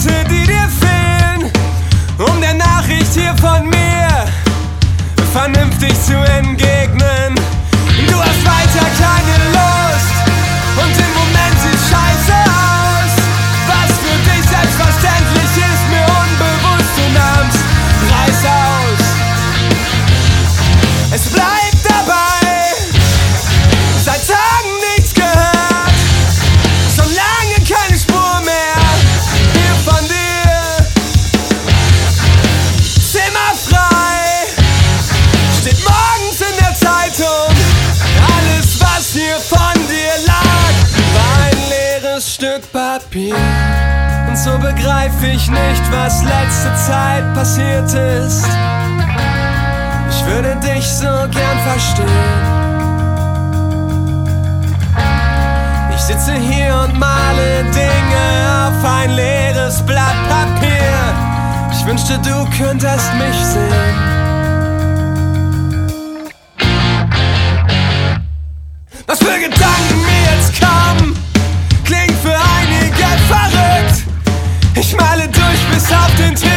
Worte, die dir fehlen, um der Nachricht hier von mir vernünftig zu entgegnen. Du hast weiter keine Lust und im Moment sieht scheiße aus. Was für dich selbstverständlich ist, mir unbewusst, du nahmst Reiß aus. Es bleibt dabei, seit Tagen nichts gehört, schon lange keine Spur mehr hier von dir. Zimmer frei, steht morgens in der Zeitung. Alles, was hier von dir lag, war ein leeres Stück Papier. Und so begreif ich nicht, was letzte Zeit passiert ist. Ich würde dich so gern verstehen. Ich sitze hier und male Dinge auf ein leeres Blatt Papier. Ich wünschte, du könntest mich sehen. Was für Gedanken mir jetzt kommen, klingt für einige verrückt. Ich male durch bis auf den Tisch.